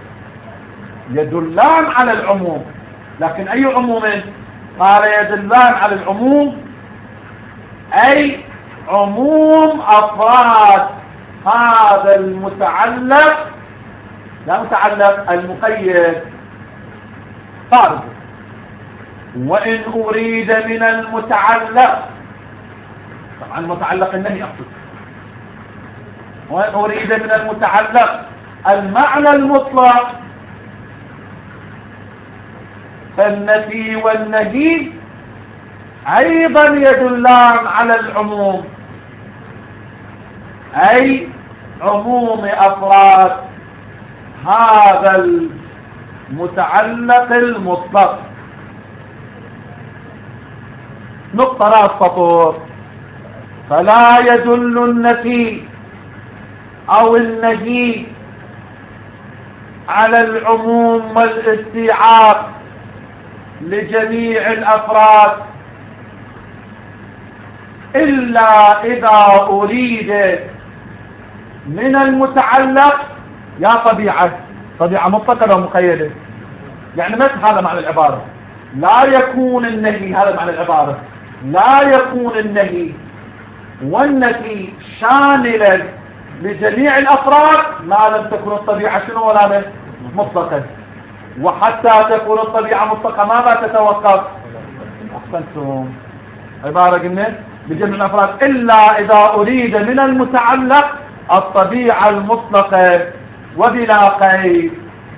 يدلان على العموم. لكن أي عموم؟ قال يدلان على العموم أي عموم أفراد هذا المتعلق، لا متعلق المقيد. فرض. وإن أريد من المتعلق، طبعا متعلق النهي أقصد، وإن أريد من المتعلق المعنى المطلق فالنفي والنهي أيضا يدلان على العموم أي عموم أفراد هذا المتعلق المطلق. نقطة راس سطور. فلا يدل النفي أو النهي على العموم والاستيعاب لجميع الأفراد إلا إذا أريد من المتعلق يا طبيعة مطلقة أو مقيدة. يعني مثل هذا معنى العبارة، لا يكون النهي، هذا معنى العبارة، لا يكون النهي والنفي شاملا لجميع الأفراد ما لم تكن الطبيعة شنو ولا مطلقة. وحتى تكون الطبيعة مطلقة ماذا تتوقف؟ أحسنتم، عبارة قلنا بجميع الأفراد إلا إذا أريد من المتعلق الطبيعة المطلقة وبلا قيد.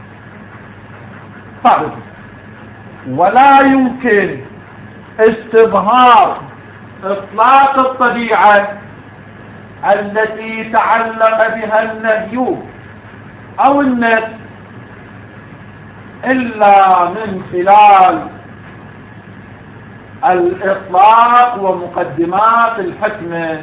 فرض ولا يمكن استظهار إطلاق الطبيعة التي تعلق بها النهي أو النفي إلا من خلال الإطلاق ومقدمات الحكمة.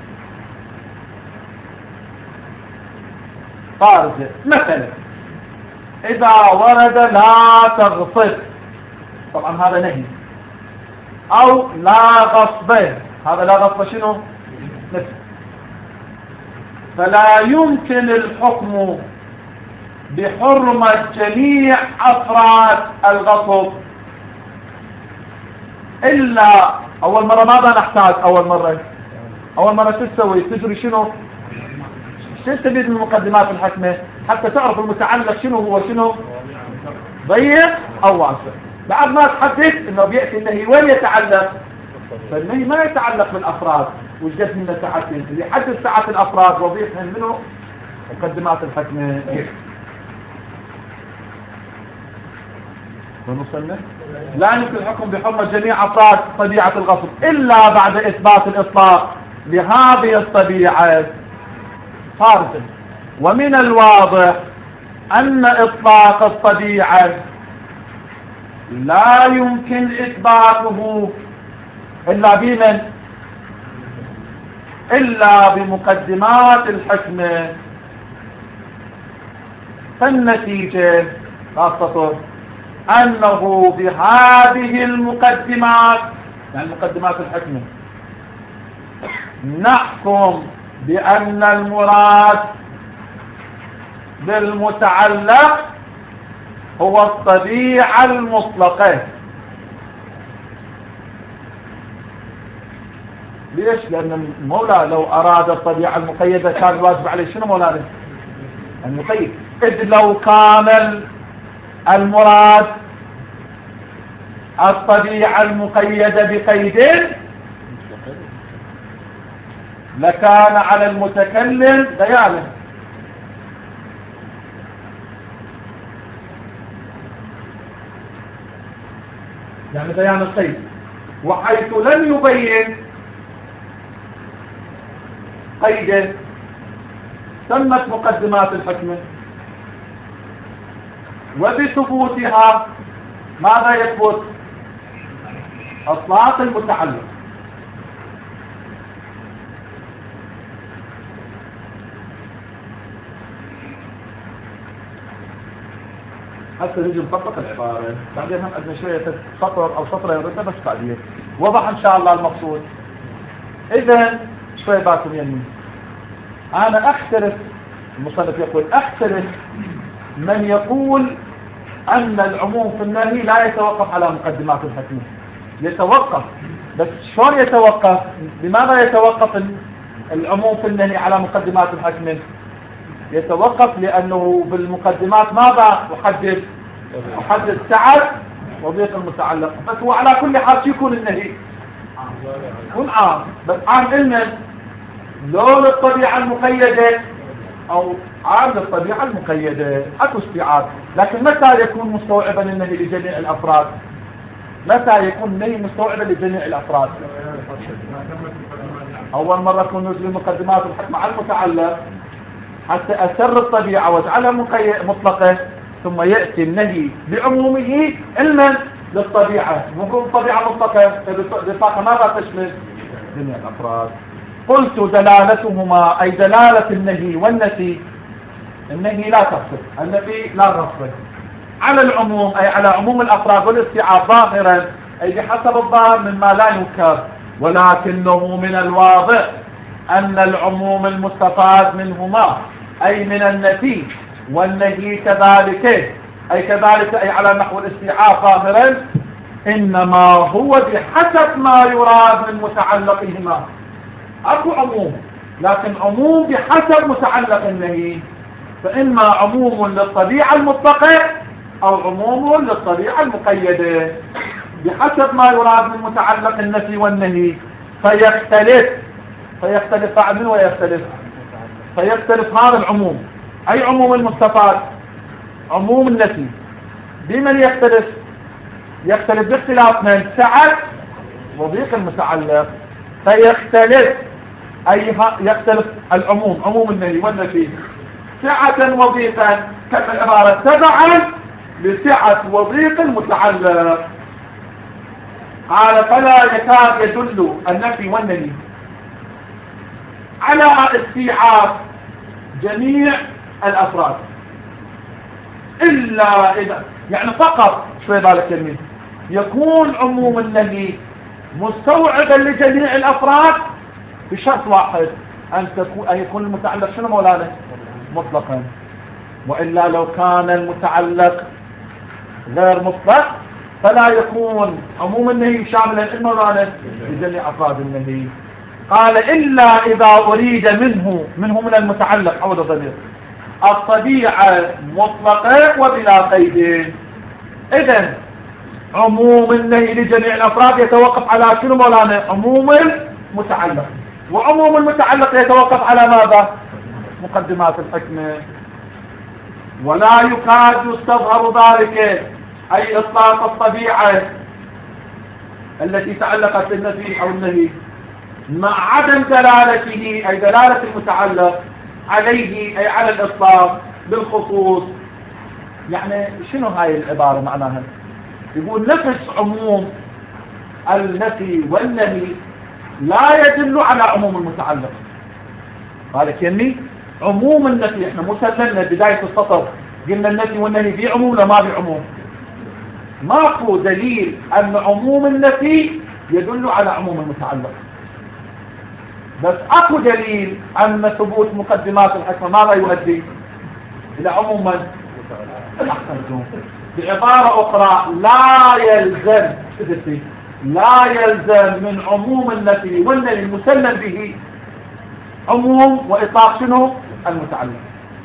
فارجة مثلا إذا ورد لا تغصب، طبعا هذا نهي، أو لا غصبه، هذا لا غصب شنو؟ نفي. فلا يمكن الحكم بحرمة جميع أفراد الغصب إلا أول مرة. ماذا نحتاج أول مرة شو تسوي؟ تجري شنو تستفيد من مقدمات الحكمة حتى تعرف المتعلق شنو هو، شنو ضيق أو واسع. بعد ما تحدد إنه بيأتي النهي وين يتعلق، فالنهي ما يتعلق بالأفراد. وجدت من ساعتين اللي يحدد ساعة الأفراد وظيفهم منه مقدمات الحكمة. ونصلنا لا يمكن الحكم بحرمة جميع أفراد طبيعة الغصب إلا بعد إثبات الإطلاق لهذه الطبيعة. فارغ. ومن الواضح أن إطلاق الطبيعة لا يمكن إثباته إلا بمن؟ إلا بمقدمات الحكمة. فالنتيجة خاصة أنه بهذه المقدمات، يعني مقدمات الحكمة، نحكم بأن المراد بالمتعلق هو الطبيعة المطلقة. ليش؟ لأن المولى لو أراد الطبيعة المقيدة كان الواجب عليه شنو مولانا؟ المقيد. إذ لو كان المراد الطبيعة المقيدة بقيد لكان على المتكلم بيانه. يعني بيان القيد، وحيث لم يبين قيده تمت مقدمات الحكمة. وبثبوتها ماذا يثبت؟ إطلاق المتعلق. حتى نجي نطبق العبارة بعدين هم عندنا شوية سطر أو سطرين يردنا بس بعدين وضح إن شاء الله المقصود. إذا شوية باكم يمين. أنا أختلف، المصنف يقول أختلف من يقول أن العموم في النهي لا يتوقف على مقدمات الحكمة. يتوقف، بس شلون يتوقف؟ بماذا يتوقف العموم في النهي على مقدمات الحكمة؟ يتوقف لأنه بالمقدمات ماذا أحدد سعة وضيق المتعلق. بس هو على كل حال يكون النهي يكون عام، بس عام علما لو للطبيعة المقيدة أو عام للطبيعة المقيدة أكو استيعاب. لكن متى يكون مستوعبا النهي لجميع الأفراد؟ متى يكون النهي مستوعبا لجميع الأفراد؟ أول مرة يكون نزل مقدمات الحكم على المتعلق حتى أسر الطبيعة واجعلها مطلقة، ثم يأتي النهي بعمومه علما للطبيعة. ممكن الطبيعة مطلقة بطاقة ماذا تشمل؟ جميع الأفراد. قلت دلالتهما أي دلالة النهي والنفي. النهي لا تقصد، النفي لا تقصد. على العموم أي على عموم الأفراد والاستيعاب ظاهرا أي بحسب الظاهر مما لا ينكر، ولكنه من الواضح أن العموم المستفاد منهما أي من النفي والنهي كذلك أي على نحو الاستيعاب ظاهرا إنما هو بحسب ما يراد من متعلقهما. أكو عموم لكن عموم بحسب متعلق النهي، فإما عموم للطبيعة المطلقة أو عموم للطبيعة المقيدة بحسب ما يراد من متعلق النفي والنهي. فيختلف بعد من ويختلف، فيختلف هذا العموم. أي عموم المستفاد؟ عموم النفي. بمن يختلف؟ يختلف باختلاف من سعة وضيق المتعلق. فيختلف يختلف العموم، عموم النهي والنفي سعة وضيقا، كما العبارة تبعا لسعة وضيق المتعلق. قال فلا يكاد يدل النفي والنهي على استيعاب جميع الأفراد إلا إذا، يعني فقط شوي بالك يمين، يكون عموم النهي مستوعبا لجميع الأفراد بشرط واحد، أن يكون المتعلق شنو مولانا؟ مطلقا. وإلا لو كان المتعلق غير مطلق فلا يكون عموم النهي شاملا مولانا لجميع أفراد النهي. قال إلا إذا أريد منه من المتعلق أو الضمير الطبيعة مطلقة وبلا قيد. إذن عموم النهي لجميع الأفراد يتوقف على شنو مولانا؟ عموم المتعلق. وعموم المتعلق يتوقف على ماذا؟ مقدمات الحكمة. ولا يكاد يستظهر ذلك، أي إطلاق الطبيعة التي تعلقت بالنفي أو النهي مع عدم دلالته، أي دلالة المتعلق عليه، أي على الإطلاق بالخصوص. يعني شنو هاي العبارة معناها؟ يقول نفس عموم النفي والنهي لا يدل على عموم المتعلق. قال كني عموم النفي، احنا مو سلمنا بداية السطر قلنا النفي والنهي في عموم ولا ما في عموم؟ ماكو دليل أن عموم النفي يدل على عموم المتعلق، بس اكو دليل أن ثبوت مقدمات الحكمة ماذا يؤدي؟ إلى عموم من؟ الأحسن. بعبارة أخرى لا يلزم من عموم النفي والنهي المسلم به عموم وإطلاق شنو؟ المتعلق.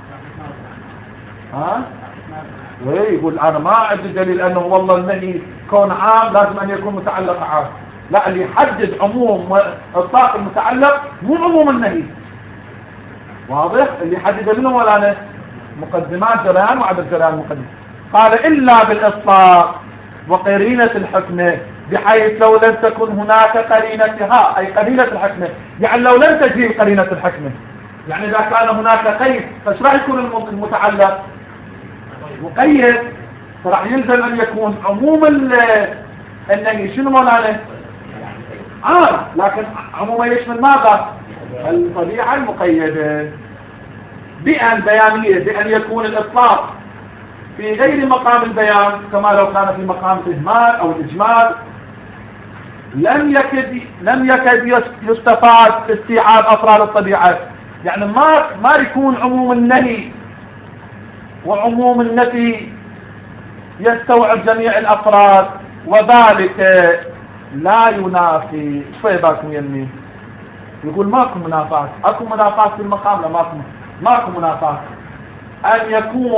يقول أنا ما عندي دليل أنه والله النهي كون عام لازم أن يكون متعلق عام. لا، اللي يحدد عموم وإطلاق المتعلق مو عموم النهي، واضح؟ اللي يحدد منه ولا مقدمات جريان وعدم جريان مقدم. قال إلا بالإطلاق وقرينة الحكمة، بحيث لو لم تكن هناك قرينتها، أي قرينة الحكمة، يعني لو لم تجي قرينة الحكمة، يعني إذا كان هناك قيد فايش راح يكون المتعلق؟ مقيد، فراح يلزم أن يكون عموم النهي شنو مولانا؟ لكن عموما يشمل ماذا؟ الطبيعة المقيدة. بأن بيانية، بأن يكون الإطلاق في غير مقام البيان، كما لو كان في مقام الإجمال أو الإجمال، لم يكد يستفاد استيعاب أفراد الطبيعة. يعني ما يكون عموم النهي وعموم النفي يستوعب جميع الأفراد، وذلك لا ينافي. شوي باكم يمين، يقول ماكو منافاة. اكو منافاة في المقام؟ لا، ماكو منافاة. أن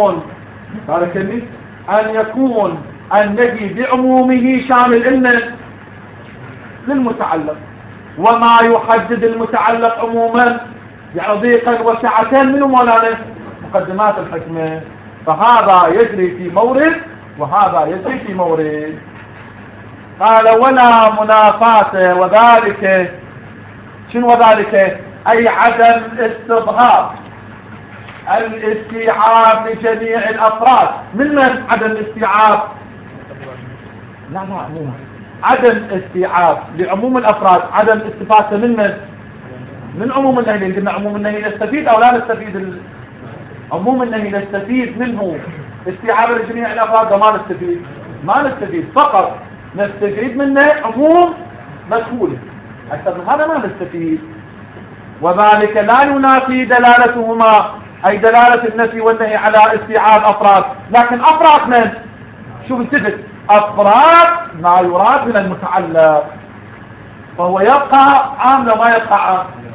يكون النهي بعمومه شامل للمتعلق، وما يحدد المتعلق عموما يعني ضيقا وسعة منه مولانا مقدمات الحكمة. فهذا يجري في مورد وهذا يجري في مورد. قال ولا منافاة، وذلك شنو وذلك؟ أي عدم استظهار الاستيعاب لجميع الأفراد. من عدم الاستيعاب؟ لا عموما عدم استيعاب لعموم الأفراد، عدم استفادة من عموم النهي. قلنا عموم النهي نستفيد أو لا نستفيد؟ عموم النهي نستفيد منه استيعاب لجميع الأفراد، ما نستفيد فقط نستفيد منه عموم مسؤول، أكثر من هذا ما نستفيد. وذلك لا ينافي دلالتهما، أي دلالة النفي والنهي على استيعاب أفراد، لكن أفراد من؟ شوف انتبه، أفراد ما يراد من المتعلق، فهو يبقى عام لو ما يبقى عام.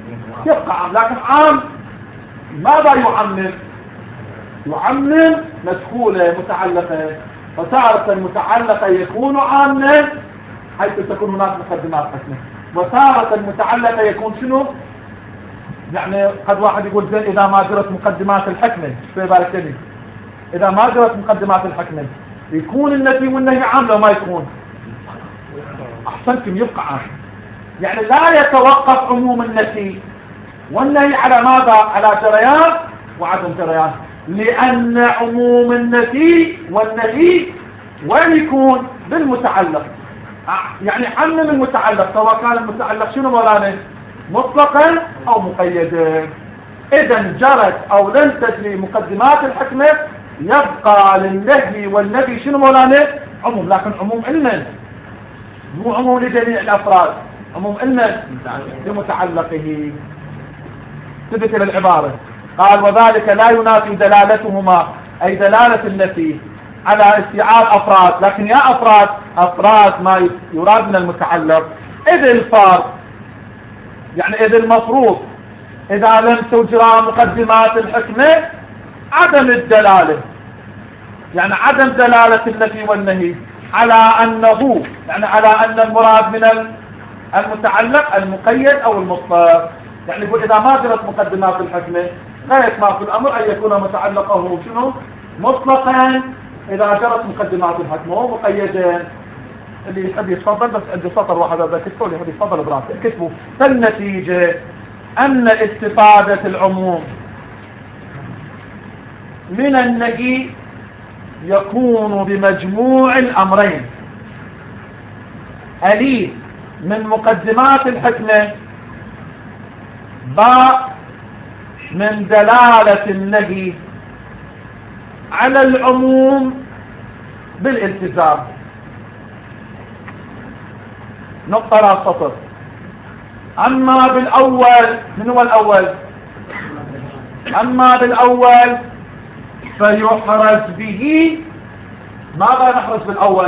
يبقى عام، لكن عام ماذا يعمم؟ يعمم مدخولة متعلقة، وتارة المتعلقة يكون عاما حيث تكون هناك مقدمات حكمة، وتارة المتعلقة يكون شنو؟ يعني قد واحد يقول زين إذا ما جرت مقدمات الحكمة، في بالك كذي إذا ما جرت مقدمات الحكمة يكون النفي والنهي عام لو ما يكون؟ أحسنتم، يبقى عام. يعني لا يتوقف عموم النفي والنهي على ماذا؟ على جريان وعدم جريان، لأن عموم النفي والنهي وين يكون؟ بالمتعلق. يعني عمم المتعلق، سواء كان المتعلق شنو مولانا؟ مطلقا أو مقيدا. إذا جرت أو لن تجري مقدمات الحكمة يبقى للنهي والنفي شنو مولانا؟ عموم، لكن عموم علما، مو عموم لجميع الأفراد، عموم علما لمتعلقه. ثبت العبارة قال وذلك لا ينافي دلالتهما، أي دلالة النفي على استيعاب أفراد، لكن يا أفراد ما يراد من المتعلق. إذ الفرد يعني إذ المفروض إذا لم تجرى مقدمات الحكمة عدم الدلالة، يعني عدم دلالة النفي والنهي على أنه، يعني على أن المراد من المتعلق المقيد أو المطلق. يعني يقول إذا ما جرت مقدمات الحكمة غاية ما في الأمر أن يكون متعلقه شنو؟ مطلقا إذا جرت مقدمات الحكمة ومقيدا. اللي يحب يتفضل، بس عندي سطر واحد هذا كتبه لي، يتفضل براسه كتبه. فالنتيجة أن استفادة العموم من النهي يكون بمجموع الأمرين: ألي من مقدمات الحكمة، باء من دلالة النهي على العموم بالالتزام. نقطة لا سطر. أما بالأول، من هو الأول؟ أما بالأول فيحرز به، ماذا نحرز بالأول؟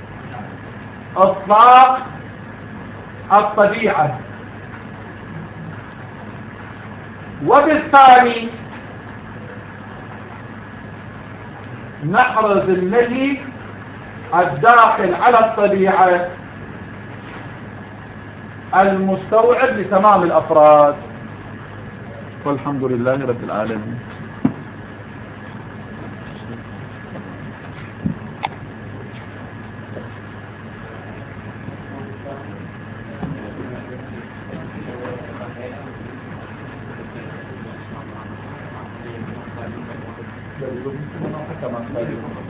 إطلاق الطبيعة. وبالتالي نحرز النهي الداخل على الطبيعة المستوعب لتمام الأفراد. والحمد لله رب العالمين. كما